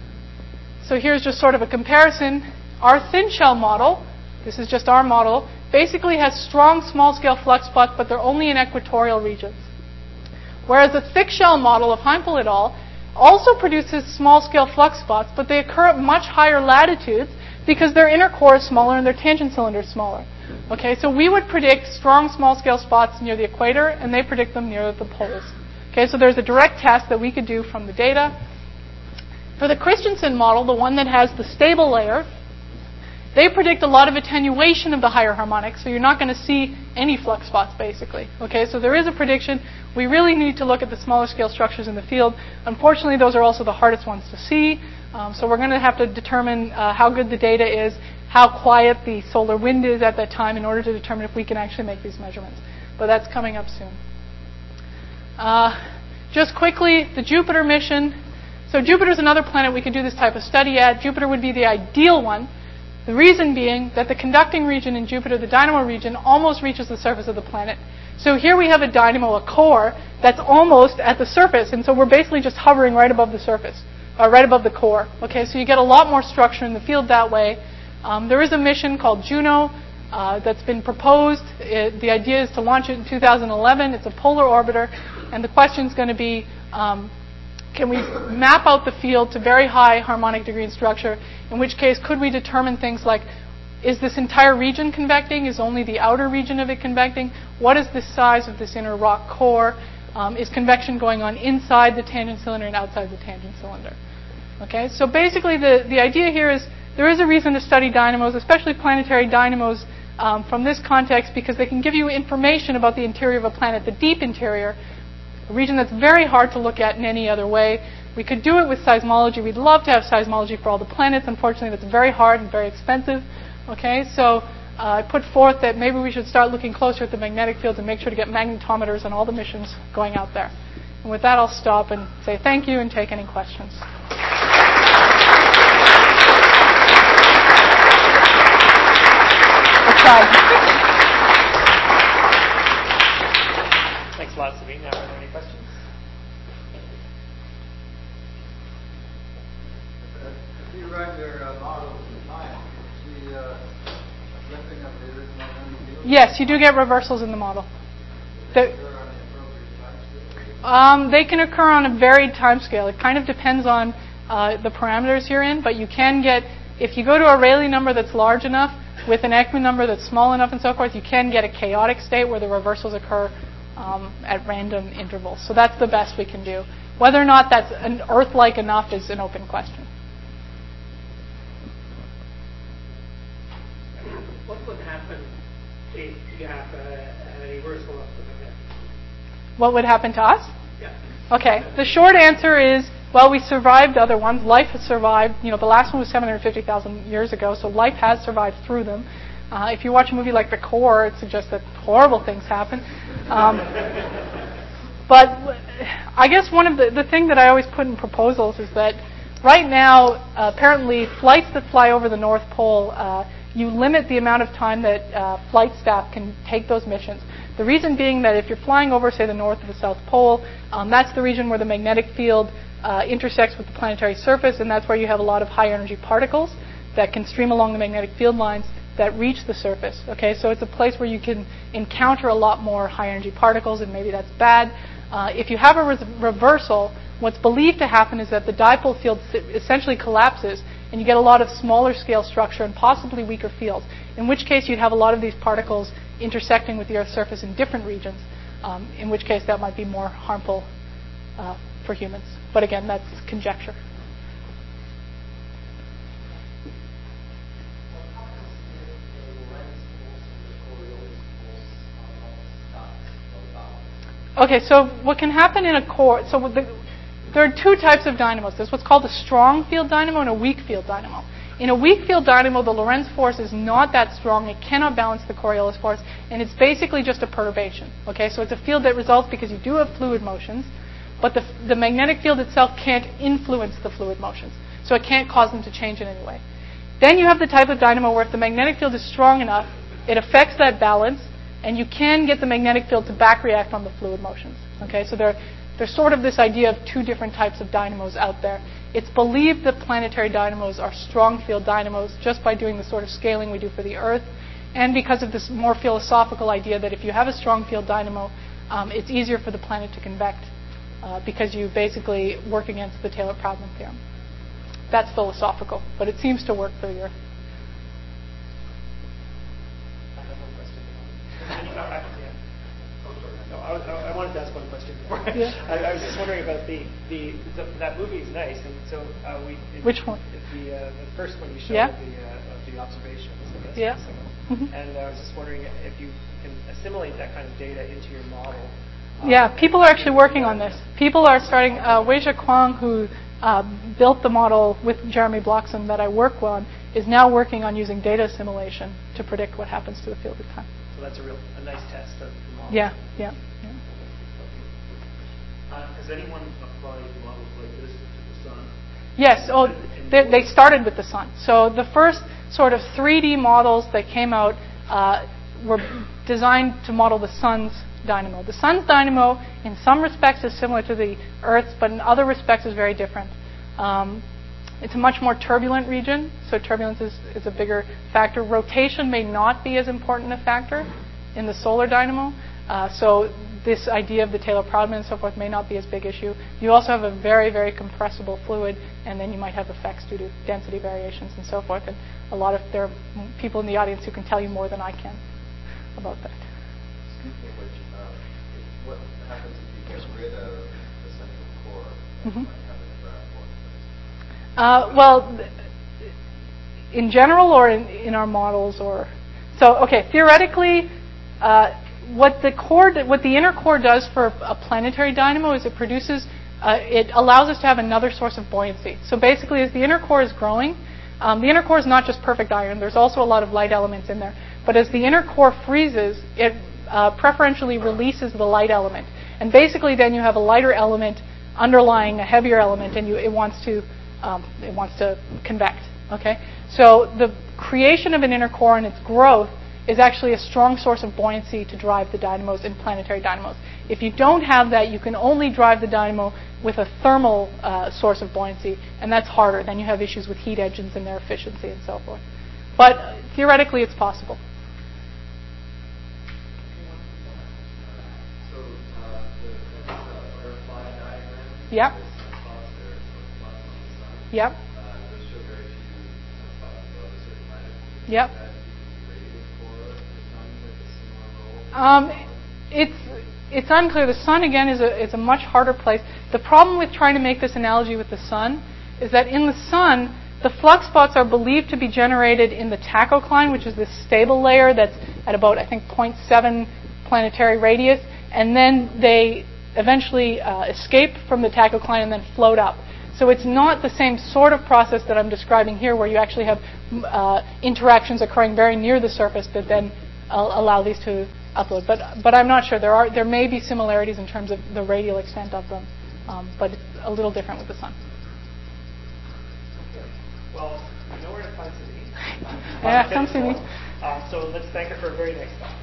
So here's just sort of a comparison. Our thin shell model, this is just our model, basically has strong small-scale flux spots, but they're only in equatorial regions. Whereas the thick shell model of Heimpel et al. Also produces small-scale flux spots, but they occur at much higher latitudes because their inner core is smaller and their tangent cylinder is smaller. Okay, so we would predict strong small-scale spots near the equator, and they predict them near the poles. Okay, so there's a direct test that we could do from the data. For the Christensen model, the one that has the stable layer, they predict a lot of attenuation of the higher harmonics, so you're not going to see any flux spots, basically. Okay, so there is a prediction. We really need to look at the smaller scale structures in the field. Unfortunately, those are also the hardest ones to see. So we're going to have to determine how good the data is, how quiet the solar wind is at that time in order to determine if we can actually make these measurements. But that's coming up soon. Just quickly, the Jupiter mission. So Jupiter is another planet we could do this type of study at. Jupiter would be the ideal one. The reason being that the conducting region in Jupiter, the dynamo region, almost reaches the surface of the planet. So here we have a dynamo, a core, that's almost at the surface, and so we're basically just hovering right above the surface, right above the core. Okay, so you get a lot more structure in the field that way. There is a mission called Juno that's been proposed. The idea is to launch it in 2011. It's a polar orbiter, and the question is going to be, can we map out the field to very high harmonic degree and structure, in which case could we determine things like, is this entire region convecting? Is only the outer region of it convecting? What is the size of this inner rock core? Is convection going on inside the tangent cylinder and outside the tangent cylinder? Okay, so basically the idea here is there is a reason to study dynamos, especially planetary dynamos, from this context because they can give you information about the interior of a planet, the deep interior, a region that's very hard to look at in any other way. We could do it with seismology. We'd love to have seismology for all the planets. Unfortunately, that's very hard and very expensive. Okay, so I put forth that maybe we should start looking closer at the magnetic fields and make sure to get magnetometers on all the missions going out there. And with that, I'll stop and say thank you and take any questions. Thanks a lot, Sabine. Are there any questions? If you run your models in time, see flipping of the original magnetic field? Yes, you do get reversals in the model. They They can occur on a varied time scale. It kind of depends on the parameters you're in, but you can get, if you go to a Rayleigh number that's large enough with an Ekman number that's small enough and so forth, you can get a chaotic state where the reversals occur at random intervals. So that's the best we can do. Whether or not that's Earth-like enough is an open question. What would happen if you have a reversal of the magnetic? What would happen to us? Yeah. Okay. The short answer is, well, we survived other ones. Life has survived. You know, the last one was 750,000 years ago, so life has survived through them. If you watch a movie like The Core, it suggests that horrible things happen. But I guess one of the thing that I always put in proposals is that right now, apparently, flights that fly over the North Pole, you limit the amount of time that flight staff can take those missions. The reason being that if you're flying over, say, the North or the South Pole, that's the region where the magnetic field intersects with the planetary surface, and that's where you have a lot of high-energy particles that can stream along the magnetic field lines that reach the surface. Okay, so it's a place where you can encounter a lot more high-energy particles, and maybe that's bad. If you have a reversal, what's believed to happen is that the dipole field essentially collapses, and you get a lot of smaller scale structure and possibly weaker fields, in which case you'd have a lot of these particles intersecting with the Earth's surface in different regions, in which case that might be more harmful for humans. But again, that's conjecture. Okay, so what can happen in a core, there are two types of dynamos. There's what's called a strong field dynamo and a weak field dynamo. In a weak field dynamo, the Lorentz force is not that strong. It cannot balance the Coriolis force, and it's basically just a perturbation. Okay, so it's a field that results because you do have fluid motions, but the magnetic field itself can't influence the fluid motions, so it can't cause them to change in any way. Then you have the type of dynamo where if the magnetic field is strong enough, it affects that balance, and you can get the magnetic field to back react on the fluid motions. Okay, so there's sort of this idea of two different types of dynamos out there. It's believed that planetary dynamos are strong field dynamos just by doing the sort of scaling we do for the Earth, and because of this more philosophical idea that if you have a strong field dynamo, it's easier for the planet to convect because you basically work against the Taylor-Proudman theorem. That's philosophical, but it seems to work for the Earth. I wanted to ask one question. Yeah. I was just wondering about that movie is nice, and so Which one? The first one you showed Yeah. of the observations. Yeah. Mm-hmm. And I was just wondering if you can assimilate that kind of data into your model. Yeah, people are actually working on this. People are starting. Weijia Kwang, who built the model with Jeremy Bloxham that I work on, is now working on using data assimilation to predict what happens to the field of time. So that's a nice test of the model. Yeah. Has anyone applied models like this to the sun? Yes. Oh, they started with the sun. So the first sort of 3D models that came out were designed to model the sun's dynamo. The sun's dynamo, in some respects, is similar to the Earth's, but in other respects is very different. It's a much more turbulent region, so turbulence is a bigger factor. Rotation may not be as important a factor in the solar dynamo. So this idea of the Taylor-Proudman and so forth may not be as big issue. You also have a very, very compressible fluid, and then you might have effects due to density variations and so forth. And there are people in the audience who can tell you more than I can about that. Speaking of which, what happens if you get rid of the central core? Mm-hmm. Might have an Well, in general or in our models, or So, okay, theoretically, what the inner core does for a planetary dynamo is it allows us to have another source of buoyancy. So basically, as the inner core is growing, the inner core is not just perfect iron. There's also a lot of light elements in there. But as the inner core freezes, it preferentially releases the light element. And basically, then you have a lighter element underlying a heavier element, and it wants to convect. Okay, so the creation of an inner core and its growth is actually a strong source of buoyancy to drive the dynamos in planetary dynamos. If you don't have that, you can only drive the dynamo with a thermal source of buoyancy, and that's harder. Then you have issues with heat engines and their efficiency and so forth. But theoretically, it's possible. So the butterfly diagram. Yep. The sunspots that are sunspots on the sun. Yep. Those show very few sunspots above a certain latitude. Yep. Is that the radiant core of the sun with a similar role? It's unclear. The sun, again, is a much harder place. The problem with trying to make this analogy with the sun is that in the sun, the flux spots are believed to be generated in the tachocline, which is this stable layer that's at about, I think, 0.7 planetary radius, and then they eventually escape from the tachocline and then float up. So it's not the same sort of process that I'm describing here, where you actually have interactions occurring very near the surface that then allow these to upload. But I'm not sure. There may be similarities in terms of the radial extent of them, but it's a little different with the sun. Well, you know where to find Sabine. Yeah, come see me. So let's thank her for a very nice talk.